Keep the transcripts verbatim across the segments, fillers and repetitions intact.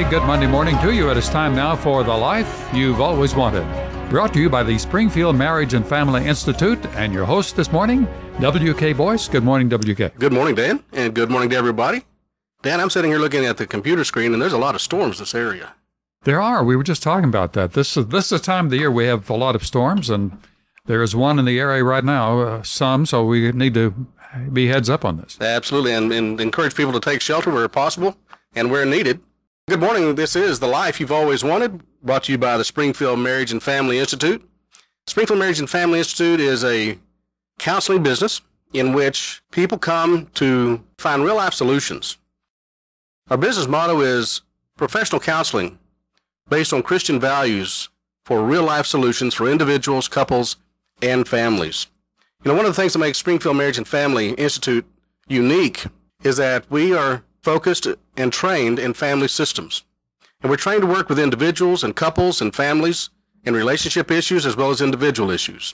good Monday morning to you. It is time now for The Life You've Always Wanted. Brought to you by the Springfield Marriage and Family Institute and your host this morning, W K Boyce. Good morning, W K. Good morning, Dan, and good morning to everybody. Dan, I'm sitting here looking at the computer screen, and there's a lot of storms in this area. There are. We were just talking about that. This is this is the time of the year we have a lot of storms, and there is one in the area right now, uh, some, so we need to be heads up on this. Absolutely, and, and encourage people to take shelter where possible and where needed. Good morning. This is The Life You've Always Wanted, brought to you by the Springfield Marriage and Family Institute. Springfield Marriage and Family Institute is a counseling business in which people come to find real-life solutions. Our business motto is professional counseling based on Christian values for real-life solutions for individuals, couples, and families. You know, one of the things that makes Springfield Marriage and Family Institute unique is that we are focused and trained in family systems. And we're trained to work with individuals and couples and families and relationship issues as well as individual issues.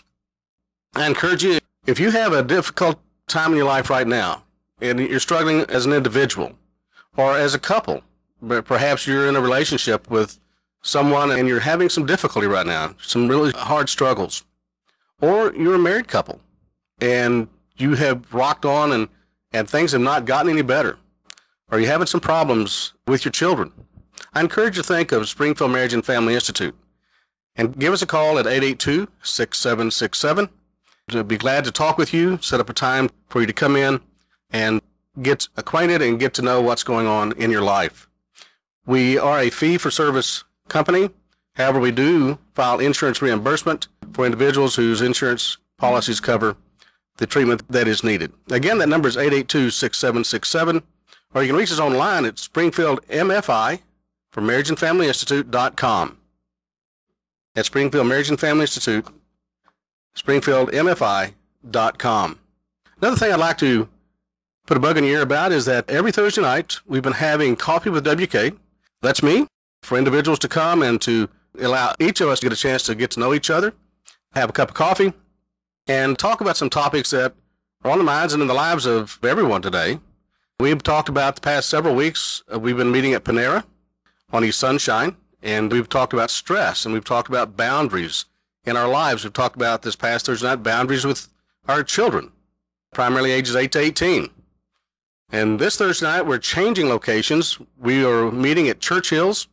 I encourage you, if you have a difficult time in your life right now and you're struggling as an individual or as a couple, but perhaps you're in a relationship with someone and you're having some difficulty right now, some really hard struggles, or you're a married couple and you have rocked on and, and things have not gotten any better, or you're having some problems with your children, I encourage you to think of Springfield Marriage and Family Institute and give us a call at eight eight two, six seven six seven. We'll be glad to talk with you, set up a time for you to come in and get acquainted and get to know what's going on in your life. We are a fee-for-service company. However, we do file insurance reimbursement for individuals whose insurance policies cover the treatment that is needed. Again, that number is eight eight two, six seven six seven, or you can reach us online at Springfield M F I for Marriage and Family Institute dot com. At Springfield Marriage and Family Institute, Springfield M F I dot com. Another thing I'd like to put a bug in your ear about is that every Thursday night we've been having Coffee with W K. That's me, for individuals to come and to allow each of us to get a chance to get to know each other, have a cup of coffee, and talk about some topics that are on the minds and in the lives of everyone today. We've talked about the past several weeks, uh, we've been meeting at Panera on East Sunshine, and we've talked about stress, and we've talked about boundaries in our lives. We've talked about this past Thursday night boundaries with our children, primarily ages eight to eighteen. And this Thursday night, we're changing locations. We are meeting at Church Hills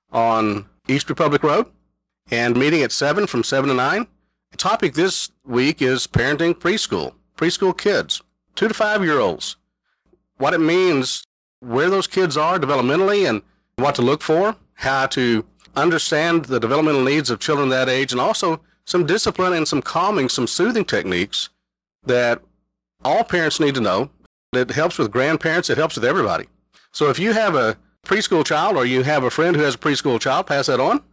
on East Republic Road and meeting at seven from seven to nine. The topic this week is parenting preschool, preschool kids, two to five-year-olds, what it means, where those kids are developmentally and what to look for, how to understand the developmental needs of children that age, and also some discipline and some calming, some soothing techniques that all parents need to know. It helps with grandparents. It helps with everybody. So if you have a preschool child or you have a friend who has a preschool child, pass that on.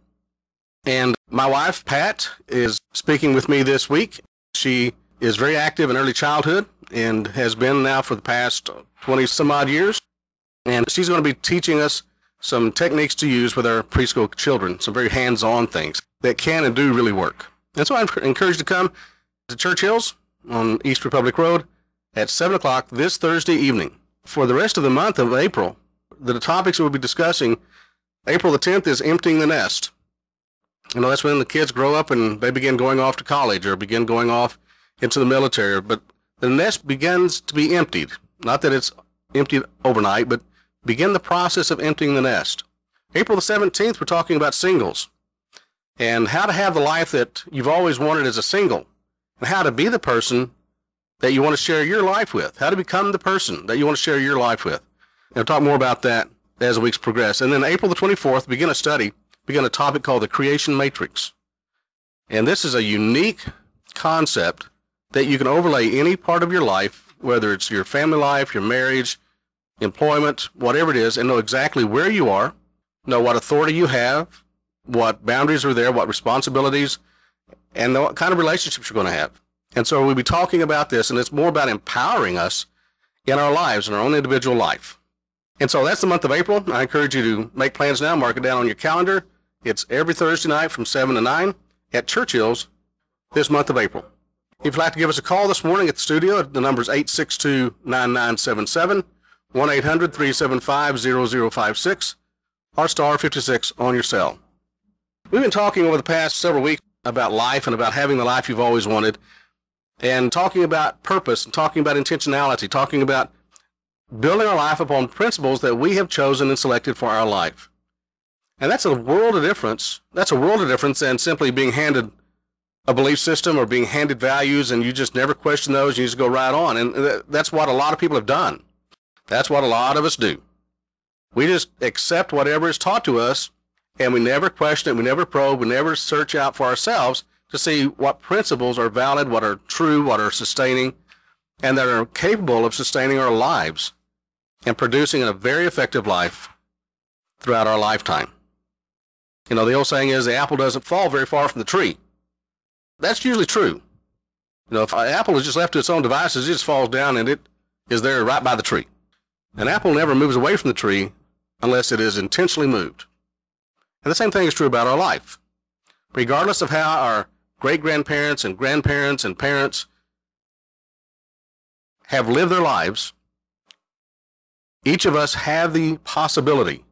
And my wife, Pat, is speaking with me this week. She is very active in early childhood and has been now for the past twenty some odd years. And she's going to be teaching us some techniques to use with our preschool children, some very hands-on things that can and do really work. And so I encourage you to come to Church Hills on East Republic Road at seven o'clock this Thursday evening. For the rest of the month of April, the topics we'll be discussing, April the tenth is emptying the nest. You know, that's when the kids grow up and they begin going off to college or begin going off into the military. But the nest begins to be emptied. Not that it's emptied overnight, but begin the process of emptying the nest. April the seventeenth, we're talking about singles and how to have the life that you've always wanted as a single and how to be the person that you want to share your life with, how to become the person that you want to share your life with. And we'll talk more about that as the weeks progress. And then April the twenty-fourth, begin a study, begin a topic called the Creation Matrix. And this is a unique concept that you can overlay any part of your life, whether it's your family life, your marriage, employment, whatever it is, and know exactly where you are, know what authority you have, what boundaries are there, what responsibilities, and what kind of relationships you're going to have. And so we'll be talking about this, and it's more about empowering us in our lives, in our own individual life. And so that's the month of April. I encourage you to make plans now, mark it down on your calendar. It's every Thursday night from seven to nine at Church Hills this month of April. If you'd like to give us a call this morning at the studio, the number is eight six two, nine nine seven seven, one eight hundred, three seven five, zero zero five six. or star fifty-six on your cell. We've been talking over the past several weeks about life and about having the life you've always wanted, and talking about purpose and talking about intentionality, talking about building our life upon principles that we have chosen and selected for our life. And that's a world of difference. That's a world of difference than simply being handed a belief system or being handed values and you just never question those, you just go right on. And that's what a lot of people have done. That's what a lot of us do. We just accept whatever is taught to us, and we never question it, we never probe, we never search out for ourselves to see what principles are valid, what are true, what are sustaining, and that are capable of sustaining our lives and producing a very effective life throughout our lifetime. You know, the old saying is the apple doesn't fall very far from the tree. That's usually true. You know, if an apple is just left to its own devices, it just falls down and it is there right by the tree. An apple never moves away from the tree unless it is intentionally moved. And the same thing is true about our life. Regardless of how our great-grandparents and grandparents and parents have lived their lives, each of us have the possibility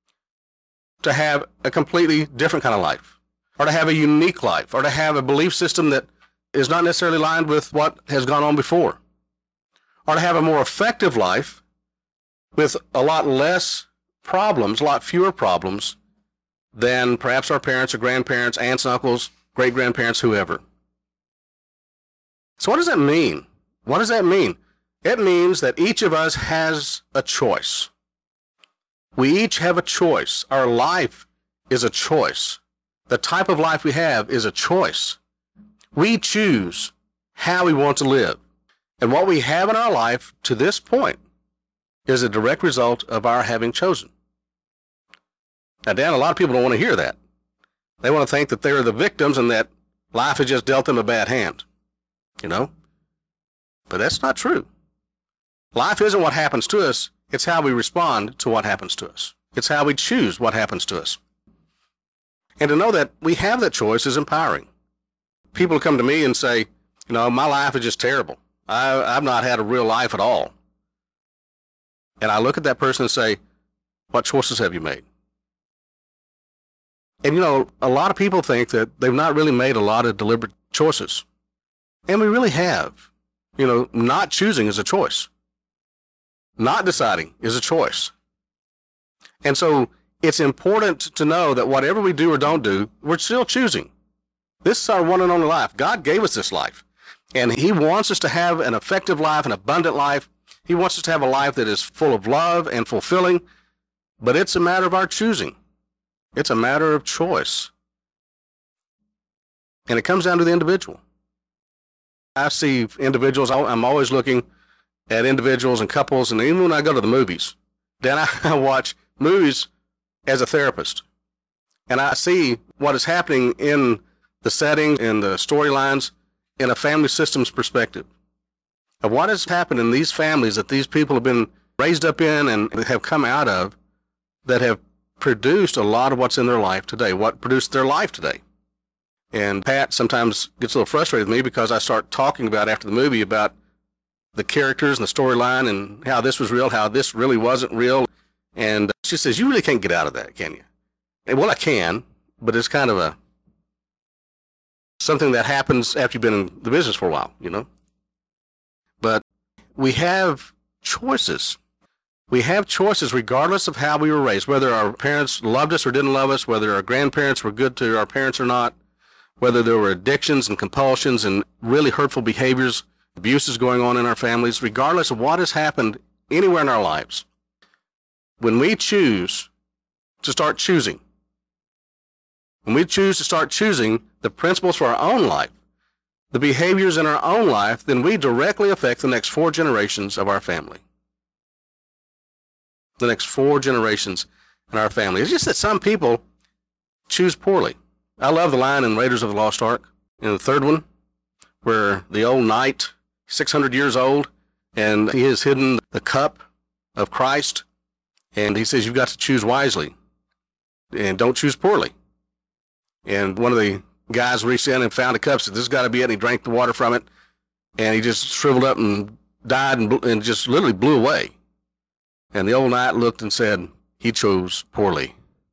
to have a completely different kind of life, or to have a unique life, or to have a belief system that is not necessarily aligned with what has gone on before, or to have a more effective life with a lot less problems, a lot fewer problems than perhaps our parents or grandparents, aunts, uncles, great-grandparents, whoever. So what does that mean? What does that mean? It means that each of us has a choice. We each have a choice. Our life is a choice. The type of life we have is a choice. We choose how we want to live. And what we have in our life to this point is a direct result of our having chosen. Now, Dan, a lot of people don't want to hear that. They want to think that they're the victims and that life has just dealt them a bad hand, you know? But that's not true. Life isn't what happens to us. It's how we respond to what happens to us. It's how we choose what happens to us. And to know that we have that choice is empowering. People come to me and say, you know, my life is just terrible. I, I've not had a real life at all. And I look at that person and say, what choices have you made? And, you know, a lot of people think that they've not really made a lot of deliberate choices. And we really have. You know, not choosing is a choice. Not deciding is a choice. And so it's important to know that whatever we do or don't do, we're still choosing. This is our one and only life. God gave us this life. And He wants us to have an effective life, an abundant life. He wants us to have a life that is full of love and fulfilling. But it's a matter of our choosing. It's a matter of choice. And it comes down to the individual. I see individuals, I'm always looking at individuals and couples, and even when I go to the movies, then I watch movies as a therapist. And I see what is happening in the setting and the storylines in a family systems perspective of what has happened in these families that these people have been raised up in and have come out of that have produced a lot of what's in their life today, what produced their life today. And Pat sometimes gets a little frustrated with me because I start talking about after the movie about the characters and the storyline and how this was real, how this really wasn't real. And she says, you really can't get out of that, can you? And, well, I can, but it's kind of a something that happens after you've been in the business for a while, you know? But we have choices. We have choices regardless of how we were raised, whether our parents loved us or didn't love us, whether our grandparents were good to our parents or not, whether there were addictions and compulsions and really hurtful behaviors, abuses going on in our families, regardless of what has happened anywhere in our lives. When we choose to start choosing, when we choose to start choosing the principles for our own life, the behaviors in our own life, then we directly affect the next four generations of our family. The next four generations in our family. It's just that some people choose poorly. I love the line in Raiders of the Lost Ark, in the third one, where the old knight, six hundred years old, and he has hidden the cup of Christ, and he says, you've got to choose wisely, and don't choose poorly. And one of the guys reached in and found a cup, said, this has got to be it, and he drank the water from it, and he just shriveled up and died and, and just literally blew away. And the old knight looked and said, he chose poorly.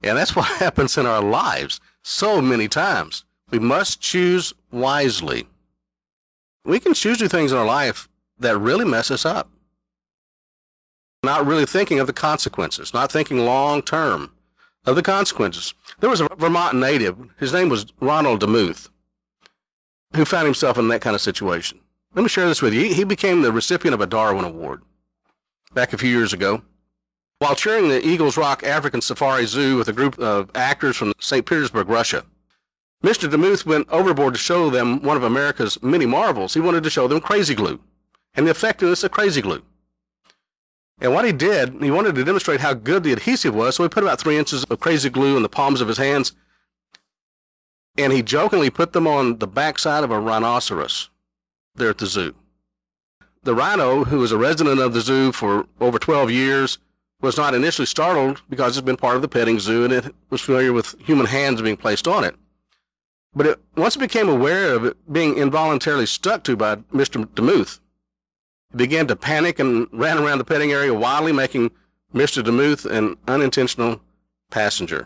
And that's what happens in our lives so many times. We must choose wisely. We can choose to do things in our life that really mess us up. Not really thinking of the consequences, not thinking long term of the consequences. There was a Vermont native, his name was Ronald DeMuth, who found himself in that kind of situation. Let me share this with you. He became the recipient of a Darwin Award back a few years ago. While touring the Eagles Rock African Safari Zoo with a group of actors from Saint Petersburg, Russia, Mister DeMuth went overboard to show them one of America's many marvels. He wanted to show them crazy glue and the effectiveness of crazy glue. And what he did, he wanted to demonstrate how good the adhesive was, so he put about three inches of crazy glue in the palms of his hands, and he jokingly put them on the backside of a rhinoceros there at the zoo. The rhino, who was a resident of the zoo for over twelve years, was not initially startled because it's been part of the petting zoo and it was familiar with human hands being placed on it. But it, once it became aware of it being involuntarily stuck to by Mister DeMuth, it began to panic and ran around the petting area wildly, making Mister DeMuth an unintentional passenger.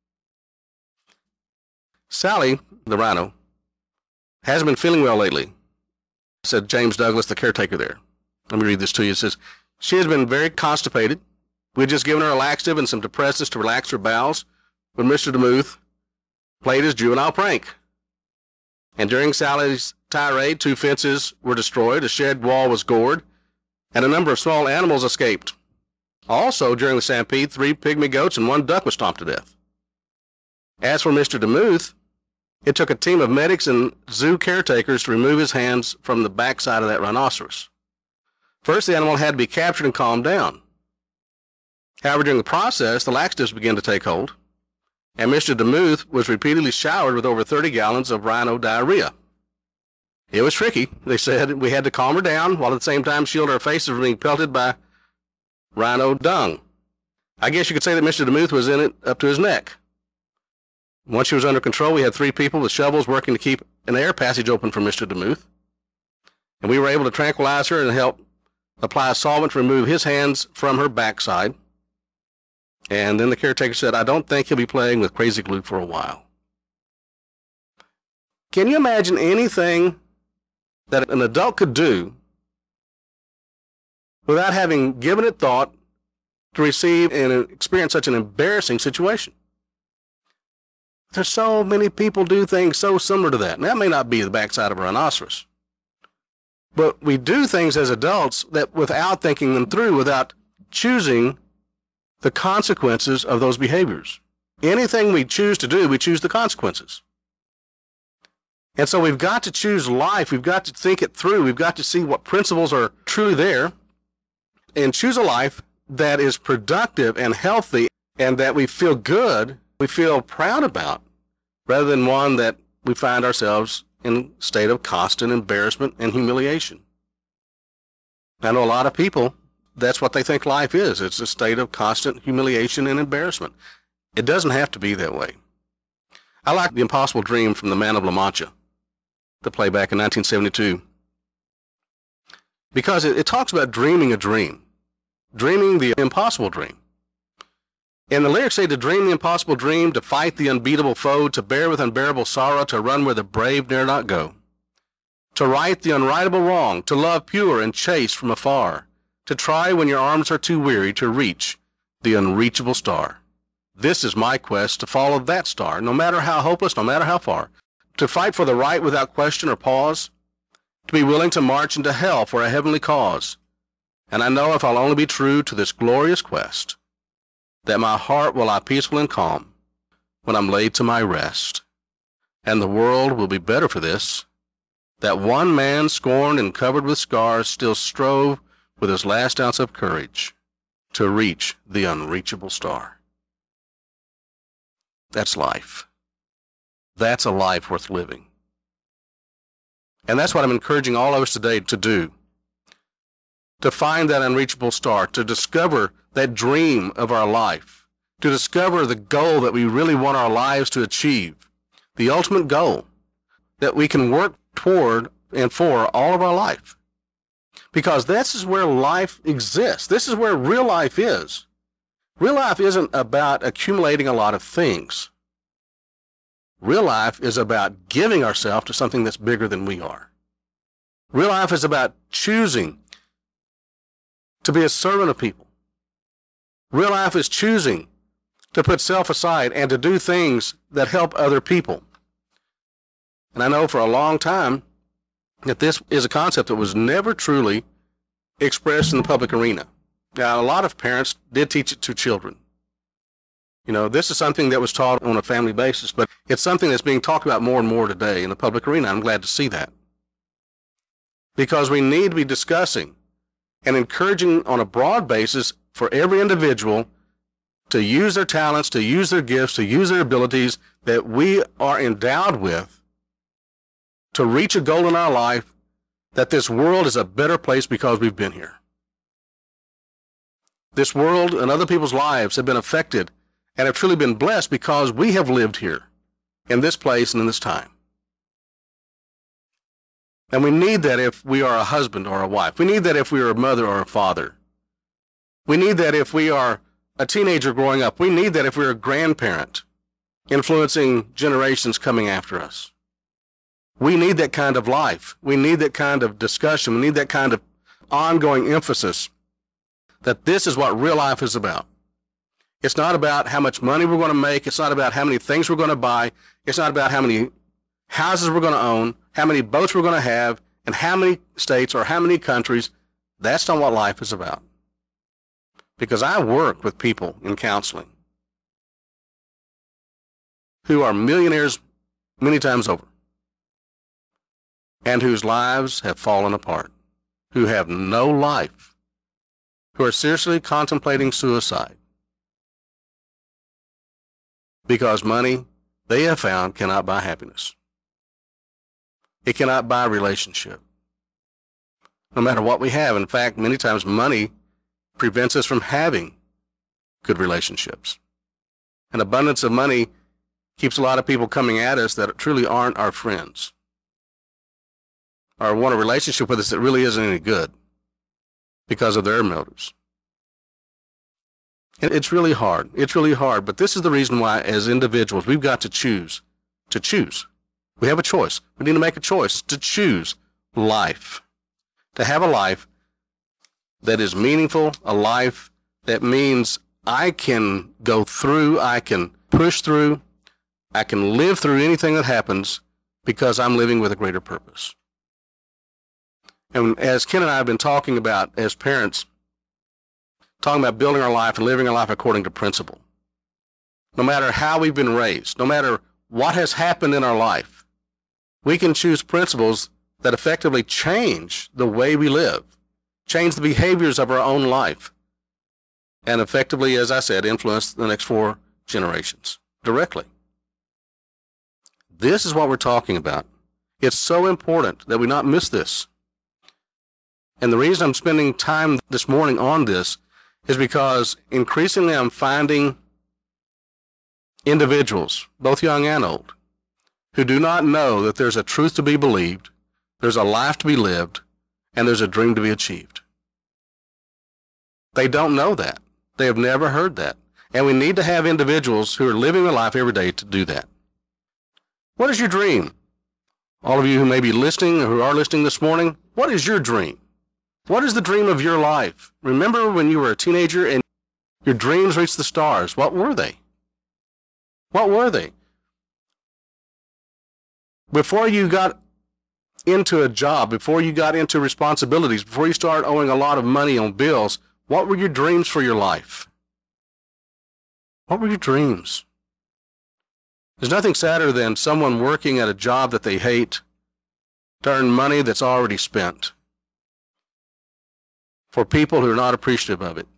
Sally, the rhino, hasn't been feeling well lately, said James Douglas, the caretaker there. Let me read this to you. It says, she has been very constipated. We had just given her a laxative and some depressants to relax her bowels when Mister DeMuth played his juvenile prank. And during Sally's tirade, two fences were destroyed, a shed wall was gored, and a number of small animals escaped. Also, during the stampede, three pygmy goats and one duck was stomped to death. As for Mister DeMuth, it took a team of medics and zoo caretakers to remove his hands from the backside of that rhinoceros. First, the animal had to be captured and calmed down. However, during the process, the laxatives began to take hold, and Mister DeMuth was repeatedly showered with over thirty gallons of rhino diarrhea. It was tricky, they said. We had to calm her down while at the same time shield our faces from being pelted by rhino dung. I guess you could say that Mister DeMuth was in it up to his neck. Once she was under control, we had three people with shovels working to keep an air passage open for Mister DeMuth, and we were able to tranquilize her and help apply a solvent to remove his hands from her backside. And then the caretaker said, I don't think he'll be playing with crazy glue for a while. Can you imagine anything that an adult could do without having given it thought to receive and experience such an embarrassing situation? There's so many people do things so similar to that. And that may not be the backside of a rhinoceros. But we do things as adults that without thinking them through, without choosing the consequences of those behaviors. Anything we choose to do, we choose the consequences. And so we've got to choose life. We've got to think it through. We've got to see what principles are truly there and choose a life that is productive and healthy and that we feel good, we feel proud about, rather than one that we find ourselves in a state of constant embarrassment and humiliation. I know a lot of people, that's what they think life is. It's a state of constant humiliation and embarrassment. It doesn't have to be that way. I like The Impossible Dream from The Man of La Mancha, the play back in nineteen seventy-two, because it, it talks about dreaming a dream, dreaming the impossible dream. And the lyrics say to dream the impossible dream, to fight the unbeatable foe, to bear with unbearable sorrow, to run where the brave dare not go, to right the unrightable wrong, to love pure and chaste from afar, to try when your arms are too weary to reach the unreachable star. This is my quest, to follow that star, no matter how hopeless, no matter how far, to fight for the right without question or pause, to be willing to march into hell for a heavenly cause. And I know if I'll only be true to this glorious quest, that my heart will lie peaceful and calm when I'm laid to my rest. And the world will be better for this, that one man scorned and covered with scars still strove with his last ounce of courage to reach the unreachable star. That's life. That's a life worth living. And that's what I'm encouraging all of us today to do. To find that unreachable star, to discover that dream of our life, to discover the goal that we really want our lives to achieve, the ultimate goal that we can work toward and for all of our life. Because this is where life exists. This is where real life is. Real life isn't about accumulating a lot of things. Real life is about giving ourselves to something that's bigger than we are. Real life is about choosing to be a servant of people. Real life is choosing to put self aside and to do things that help other people. And I know for a long time that this is a concept that was never truly expressed in the public arena. Now, a lot of parents did teach it to children. You know, this is something that was taught on a family basis, but it's something that's being talked about more and more today in the public arena. I'm glad to see that. Because we need to be discussing and encouraging on a broad basis for every individual to use their talents, to use their gifts, to use their abilities that we are endowed with to reach a goal in our life, that this world is a better place because we've been here. This world and other people's lives have been affected and have truly been blessed because we have lived here in this place and in this time. And we need that if we are a husband or a wife. We need that if we are a mother or a father. We need that if we are a teenager growing up. We need that if we're a grandparent influencing generations coming after us. We need that kind of life. We need that kind of discussion. We need that kind of ongoing emphasis that this is what real life is about. It's not about how much money we're going to make. It's not about how many things we're going to buy. It's not about how many houses we're going to own, how many boats we're going to have, and how many states or how many countries. That's not what life is about. Because I work with people in counseling who are millionaires many times over and whose lives have fallen apart, who have no life, who are seriously contemplating suicide because money, they have found, cannot buy happiness. It cannot buy relationship. No matter what we have. In fact, many times money prevents us from having good relationships. An abundance of money keeps a lot of people coming at us that truly aren't our friends, or want a relationship with us that really isn't any good because of their motives. And it's really hard. It's really hard. But this is the reason why, as individuals, we've got to choose. To choose. We have a choice. We need to make a choice to choose life. To have a life that is meaningful, a life that means I can go through, I can push through, I can live through anything that happens because I'm living with a greater purpose. And as Ken and I have been talking about as parents, talking about building our life and living our life according to principle. No matter how we've been raised, no matter what has happened in our life, we can choose principles that effectively change the way we live, change the behaviors of our own life, and effectively, as I said, influence the next four generations directly. This is what we're talking about. It's so important that we not miss this. And the reason I'm spending time this morning on this is because increasingly I'm finding individuals, both young and old, who do not know that there's a truth to be believed, there's a life to be lived, and there's a dream to be achieved. They don't know that. They have never heard that. And we need to have individuals who are living their life every day to do that. What is your dream? All of you who may be listening or who are listening this morning, what is your dream? What is the dream of your life? Remember when you were a teenager and your dreams reached the stars. What were they? What were they? Before you got into a job, before you got into responsibilities, before you started owing a lot of money on bills, what were your dreams for your life? What were your dreams? There's nothing sadder than someone working at a job that they hate to earn money that's already spent for people who are not appreciative of it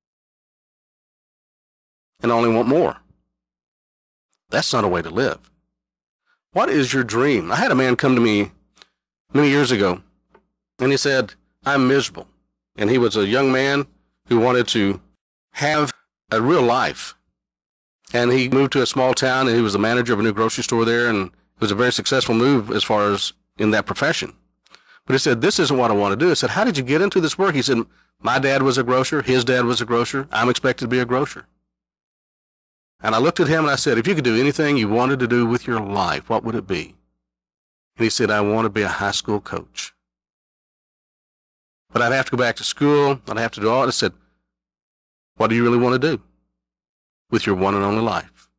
and only want more. That's not a way to live. What is your dream? I had a man come to me many years ago, and he said, I'm miserable. And he was a young man who wanted to have a real life. And he moved to a small town, and he was the manager of a new grocery store there, and it was a very successful move as far as in that profession. But he said, this isn't what I want to do. I said, how did you get into this work? He said, my dad was a grocer. His dad was a grocer. I'm expected to be a grocer. And I looked at him and I said, if you could do anything you wanted to do with your life, what would it be? And he said, I want to be a high school coach. But I'd have to go back to school. I'd have to do all it. I said, what do you really want to do with your one and only life?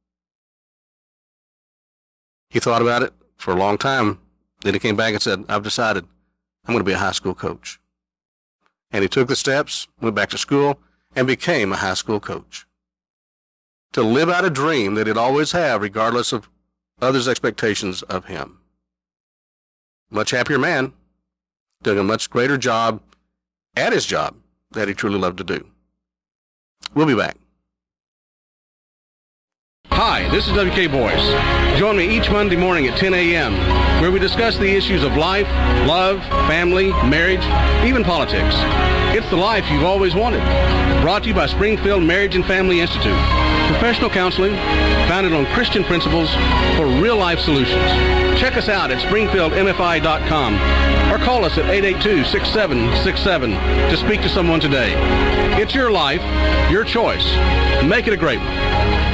He thought about it for a long time. Then he came back and said, I've decided I'm going to be a high school coach. And he took the steps, went back to school, and became a high school coach. To live out a dream that he'd always have, regardless of others' expectations of him. Much happier man, doing a much greater job at his job that he truly loved to do. We'll be back. Hi, this is W K Boyce. Join me each Monday morning at ten a.m., where we discuss the issues of life, love, family, marriage, even politics. It's the life you've always wanted. Brought to you by Springfield Marriage and Family Institute. Professional counseling founded on Christian principles for real-life solutions. Check us out at springfield m f i dot com or call us at eight eight two, six seven six seven to speak to someone today. It's your life, your choice. Make it a great one.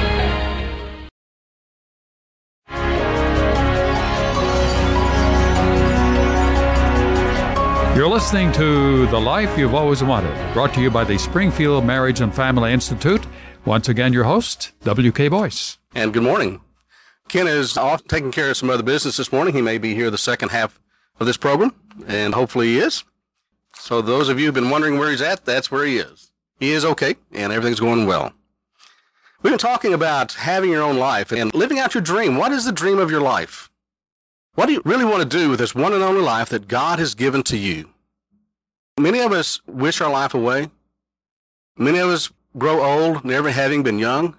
You're listening to The Life You've Always Wanted, brought to you by the Springfield Marriage and Family Institute. Once again, your host, W K Boyce. And good morning. Ken is off taking care of some other business this morning. He may be here the second half of this program, and hopefully he is. So those of you who've been wondering where he's at, that's where he is. He is okay, and everything's going well. We've been talking about having your own life and living out your dream. What is the dream of your life? What do you really want to do with this one and only life that God has given to you? Many of us wish our life away. Many of us grow old, never having been young.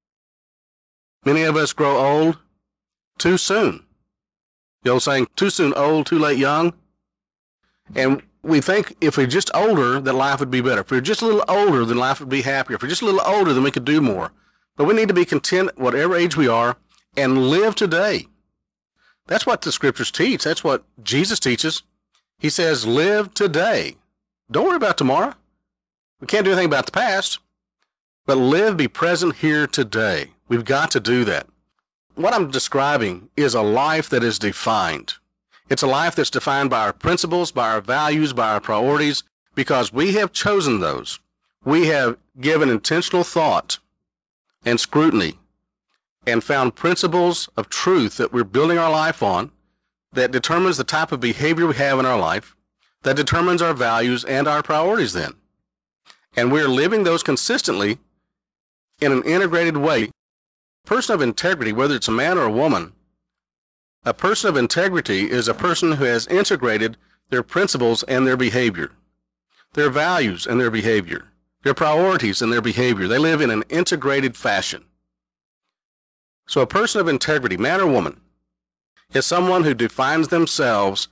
Many of us grow old too soon. The old saying, too soon old, too late young. And we think if we're just older, that life would be better. If we're just a little older, then life would be happier. If we're just a little older, then we could do more. But we need to be content at whatever age we are and live today. That's what the scriptures teach. That's what Jesus teaches. He says, live today. Don't worry about tomorrow. We can't do anything about the past. But live, be present here today. We've got to do that. What I'm describing is a life that is defined. It's a life that's defined by our principles, by our values, by our priorities, because we have chosen those. We have given intentional thought and scrutiny and found principles of truth that we're building our life on that determines the type of behavior we have in our life, that determines our values and our priorities then. And we're living those consistently in an integrated way. A person of integrity, whether it's a man or a woman, a person of integrity is a person who has integrated their principles and their behavior, their values and their behavior, their priorities and their behavior. They live in an integrated fashion. So a person of integrity, man or woman, is someone who defines themselves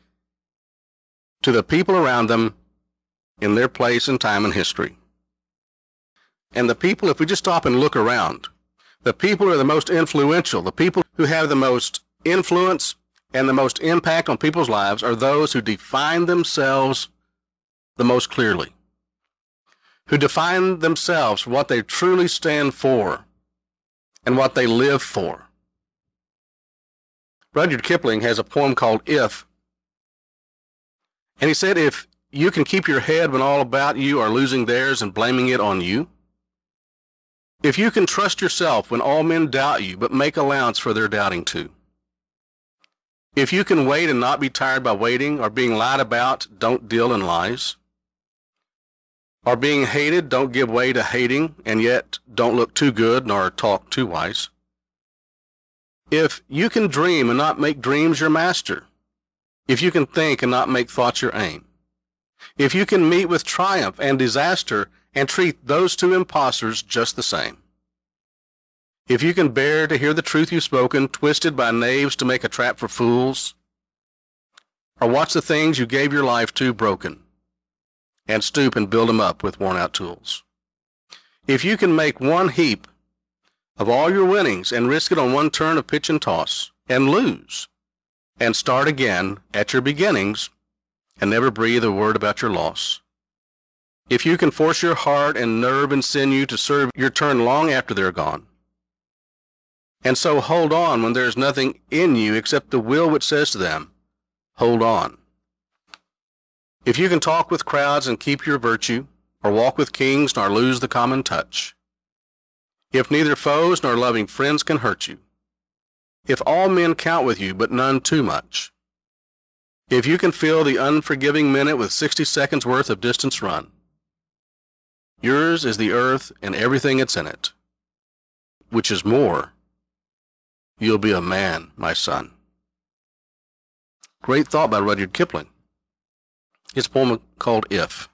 to the people around them in their place and time in history. And the people, if we just stop and look around, the people who are the most influential, the people who have the most influence and the most impact on people's lives are those who define themselves the most clearly, who define themselves for what they truly stand for and what they live for. Rudyard Kipling has a poem called If. And he said, if you can keep your head when all about you are losing theirs and blaming it on you, if you can trust yourself when all men doubt you but make allowance for their doubting too, if you can wait and not be tired by waiting or being lied about, don't deal in lies, or being hated, don't give way to hating, and yet don't look too good nor talk too wise. If you can dream and not make dreams your master, if you can think and not make thoughts your aim, if you can meet with triumph and disaster and treat those two impostors just the same, if you can bear to hear the truth you've spoken twisted by knaves to make a trap for fools, or watch the things you gave your life to broken and stoop and build them up with worn-out tools, if you can make one heap of all your winnings and risk it on one turn of pitch and toss and lose and start again at your beginnings and never breathe a word about your loss. If you can force your heart and nerve and sinew to serve your turn long after they're gone, and so hold on when there is nothing in you except the will which says to them, hold on. If you can talk with crowds and keep your virtue, or walk with kings nor lose the common touch, if neither foes nor loving friends can hurt you, if all men count with you but none too much, if you can fill the unforgiving minute with sixty seconds worth of distance run, yours is the earth and everything that's in it, which is more, you'll be a man, my son. Great thought by Rudyard Kipling. His poem called If.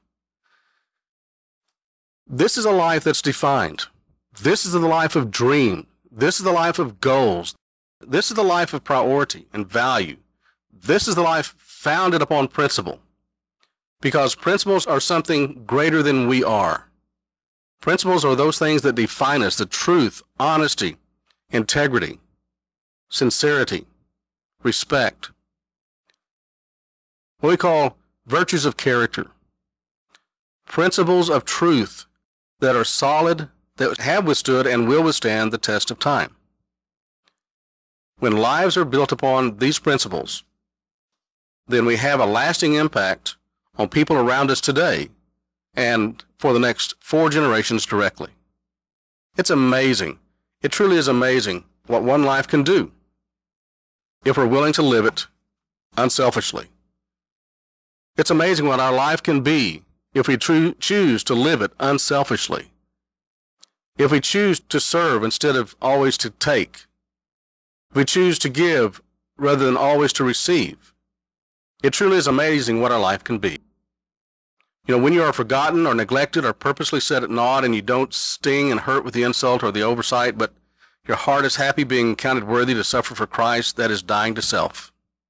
This is a life that's defined. This is the life of dream. This is the life of goals. This is the life of priority and value. This is the life founded upon principle. Because principles are something greater than we are. Principles are those things that define us: the truth, honesty, integrity, sincerity, respect. What we call virtues of character. Principles of truth that are solid, that have withstood and will withstand the test of time. When lives are built upon these principles, then we have a lasting impact on people around us today and for the next four generations directly. It's amazing. It truly is amazing what one life can do if we're willing to live it unselfishly. It's amazing what our life can be if we tru- choose to live it unselfishly. If we choose to serve instead of always to take. If we choose to give rather than always to receive. It truly is amazing what our life can be. You know, when you are forgotten or neglected or purposely set at naught and you don't sting and hurt with the insult or the oversight, but your heart is happy being counted worthy to suffer for Christ, that is dying to self.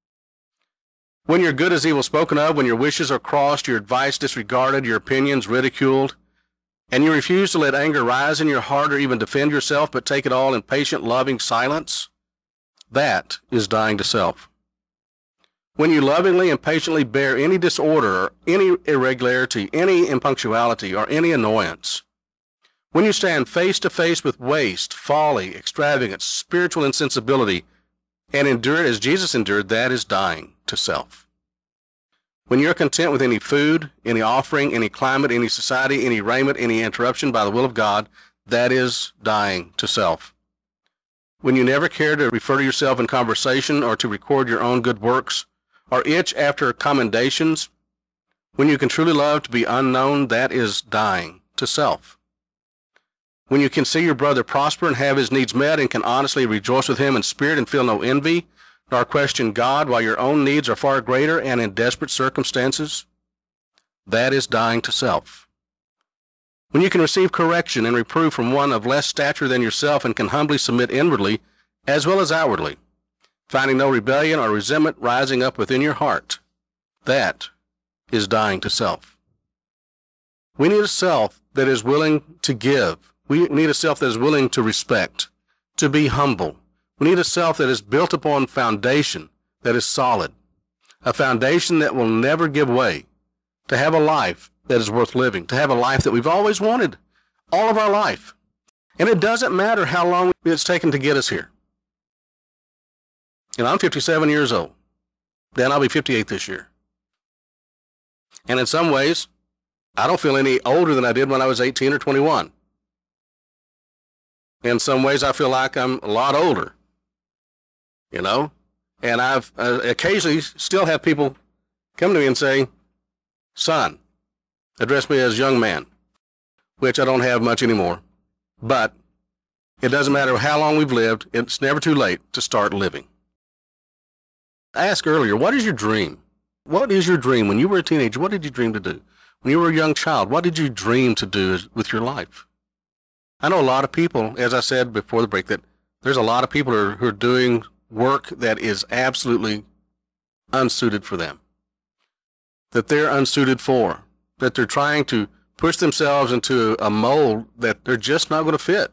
When your good is evil spoken of, when your wishes are crossed, your advice disregarded, your opinions ridiculed, and you refuse to let anger rise in your heart or even defend yourself, but take it all in patient, loving silence, that is dying to self. When you lovingly and patiently bear any disorder or any irregularity, any impunctuality, or any annoyance, when you stand face to face with waste, folly, extravagance, spiritual insensibility, and endure it as Jesus endured, that is dying to self. When you're content with any food, any offering, any climate, any society, any raiment, any interruption by the will of God, that is dying to self. When you never care to refer to yourself in conversation or to record your own good works, or itch after commendations, when you can truly love to be unknown, that is dying to self. When you can see your brother prosper and have his needs met and can honestly rejoice with him in spirit and feel no envy, nor question God while your own needs are far greater and in desperate circumstances, that is dying to self. When you can receive correction and reproof from one of less stature than yourself and can humbly submit inwardly as well as outwardly, finding no rebellion or resentment rising up within your heart, that is dying to self. We need a self that is willing to give. We need a self that is willing to respect, to be humble. We need a self that is built upon foundation that is solid, a foundation that will never give way, to have a life that is worth living, to have a life that we've always wanted all of our life. And it doesn't matter how long it's taken to get us here. You know, I'm fifty-seven years old. Then I'll be fifty-eight this year. And in some ways, I don't feel any older than I did when I was eighteen or twenty-one. In some ways, I feel like I'm a lot older. You know? And I've uh, occasionally still have people come to me and say, son, address me as young man, which I don't have much anymore. But it doesn't matter how long we've lived, it's never too late to start living. I asked earlier, what is your dream? What is your dream? When you were a teenager, what did you dream to do? When you were a young child, what did you dream to do with your life? I know a lot of people, as I said before the break, that there's a lot of people who are, who are doing work that is absolutely unsuited for them, that they're unsuited for, that they're trying to push themselves into a mold that they're just not going to fit.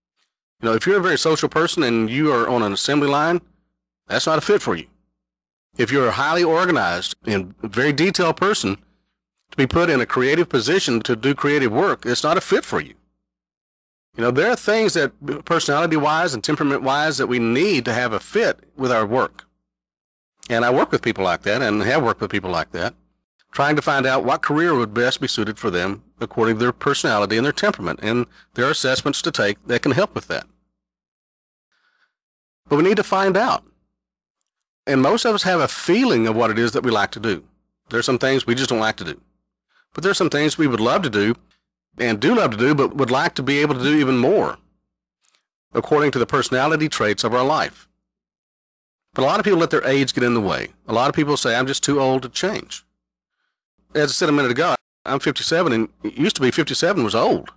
You know, if you're a very social person and you are on an assembly line, that's not a fit for you. If you're a highly organized and very detailed person, to be put in a creative position to do creative work, it's not a fit for you. You know, there are things that personality-wise and temperament-wise that we need to have a fit with our work. And I work with people like that and have worked with people like that, trying to find out what career would best be suited for them according to their personality and their temperament. And there are assessments to take that can help with that. But we need to find out. And most of us have a feeling of what it is that we like to do. There are some things we just don't like to do. But there are some things we would love to do and do love to do, but would like to be able to do even more according to the personality traits of our life. But a lot of people let their age get in the way. A lot of people say, I'm just too old to change. As I said a minute ago, I'm fifty-seven, and it used to be fifty-seven was old.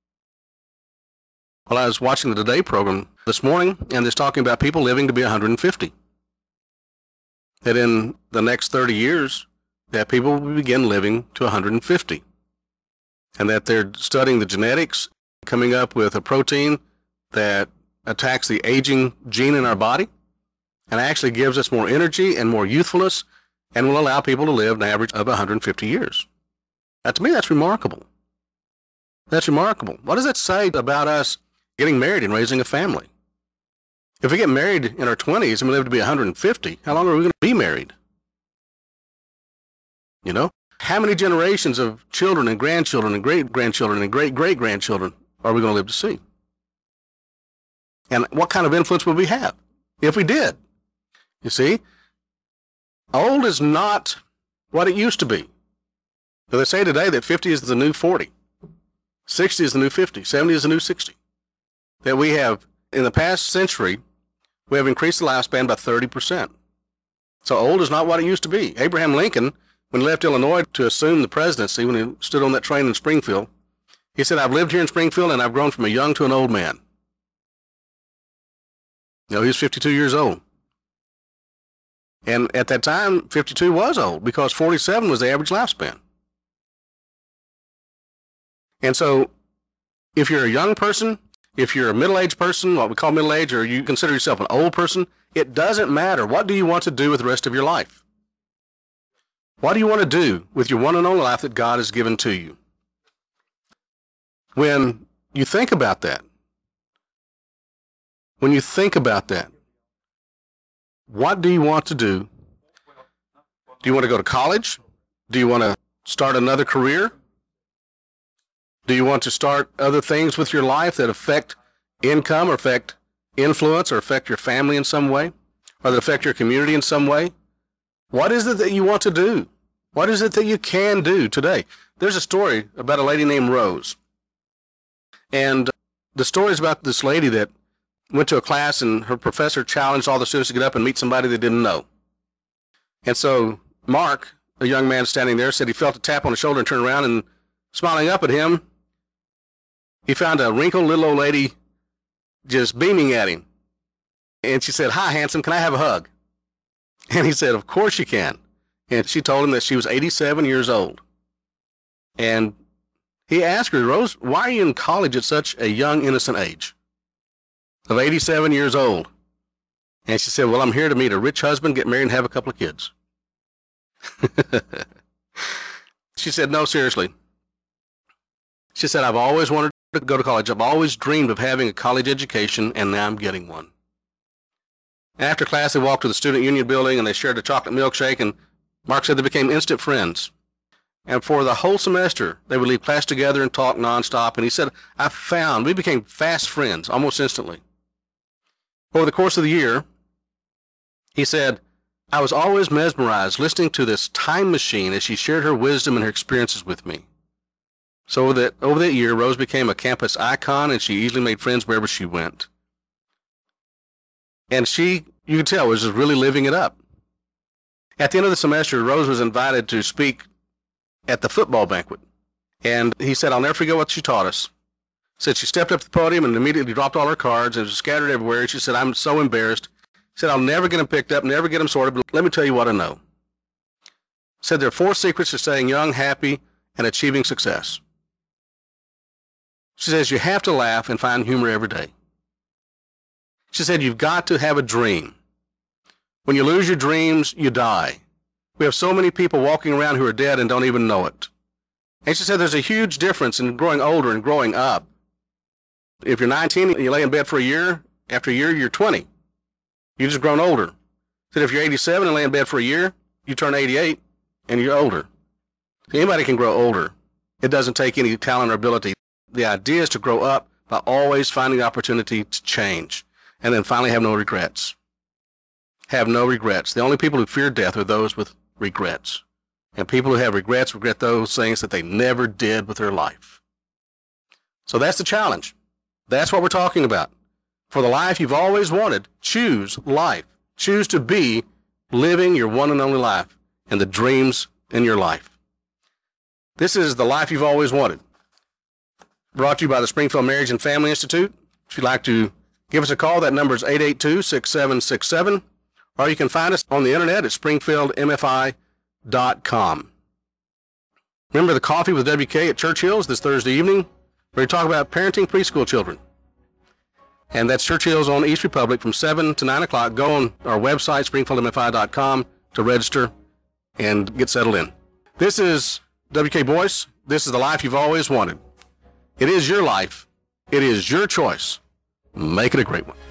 Well, I was watching the Today program this morning, and it's talking about people living to be one hundred fifty. That in the next thirty years, that people will begin living to one hundred fifty. And that they're studying the genetics, coming up with a protein that attacks the aging gene in our body, and actually gives us more energy and more youthfulness, and will allow people to live an average of one hundred fifty years. Now, to me, that's remarkable. That's remarkable. What does that say about us getting married and raising a family? If we get married in our twenties and we live to be one hundred fifty, how long are we going to be married? You know, how many generations of children and grandchildren and great-grandchildren and great-great-grandchildren are we going to live to see? And what kind of influence will we have if we did? You see, old is not what it used to be. So they say today that fifty is the new forty, sixty is the new fifty, seventy is the new sixty. That we have, in the past century, we have increased the lifespan by thirty percent. So old is not what it used to be. Abraham Lincoln, when he left Illinois to assume the presidency, when he stood on that train in Springfield, he said, I've lived here in Springfield and I've grown from a young to an old man. You know, he was fifty-two years old. And at that time, fifty-two was old because forty-seven was the average lifespan. And so if you're a young person, if you're a middle-aged person, what we call middle-aged, or you consider yourself an old person, it doesn't matter. What do you want to do with the rest of your life? What do you want to do with your one and only life that God has given to you? When you think about that, when you think about that, what do you want to do? Do you want to go to college? Do you want to start another career? Do you want to start other things with your life that affect income or affect influence or affect your family in some way? Or that affect your community in some way? What is it that you want to do? What is it that you can do today? There's a story about a lady named Rose. And the story is about this lady that went to a class and her professor challenged all the students to get up and meet somebody they didn't know. And so Mark, a young man standing there, said he felt a tap on the shoulder and turned around, and smiling up at him, he found a wrinkled little old lady just beaming at him. And she said, hi, handsome, can I have a hug? And he said, of course you can. And she told him that she was eighty-seven years old. And he asked her, Rose, why are you in college at such a young, innocent age of eighty-seven years old? And she said, well, I'm here to meet a rich husband, get married, and have a couple of kids. She said, no, seriously. She said, I've always wanted to go to college. I've always dreamed of having a college education, and now I'm getting one. After class, they walked to the student union building, and they shared a chocolate milkshake, and Mark said they became instant friends. And for the whole semester, they would leave class together and talk nonstop. And he said, I found, we became fast friends almost instantly. Over the course of the year, he said, I was always mesmerized listening to this time machine as she shared her wisdom and her experiences with me. So over that, over that year, Rose became a campus icon, and she easily made friends wherever she went. And she, you could tell, was just really living it up. At the end of the semester, Rose was invited to speak at the football banquet. And he said, I'll never forget what she taught us. Said she stepped up to the podium and immediately dropped all her cards and was scattered everywhere. She said, I'm so embarrassed. Said, I'll never get them picked up, never get them sorted, but let me tell you what I know. Said there are four secrets to staying young, happy, and achieving success. She says you have to laugh and find humor every day. She said you've got to have a dream. When you lose your dreams, you die. We have so many people walking around who are dead and don't even know it. And she said there's a huge difference in growing older and growing up. If you're nineteen and you lay in bed for a year, after a year, you're twenty. You've just grown older. Said if you're eighty-seven and lay in bed for a year, you turn eighty-eight and you're older. Anybody can grow older. It doesn't take any talent or ability. The idea is to grow up by always finding the opportunity to change and then finally have no regrets. Have no regrets. The only people who fear death are those with regrets. And people who have regrets regret those things that they never did with their life. So that's the challenge. That's what we're talking about. For the life you've always wanted, choose life. Choose to be living your one and only life and the dreams in your life. This is the life you've always wanted. Brought to you by the Springfield Marriage and Family Institute. If you'd like to give us a call, that number is eight eight two, six seven six seven. Or you can find us on the internet at springfield m f i dot com. Remember the Coffee with W K at Churchill's this Thursday evening, where we talk about parenting preschool children. And that's Churchill's on East Republic from seven to nine o'clock. Go on our website, springfield m f i dot com, to register and get settled in. This is W K Boyce. This is the life you've always wanted. It is your life. It is your choice. Make it a great one.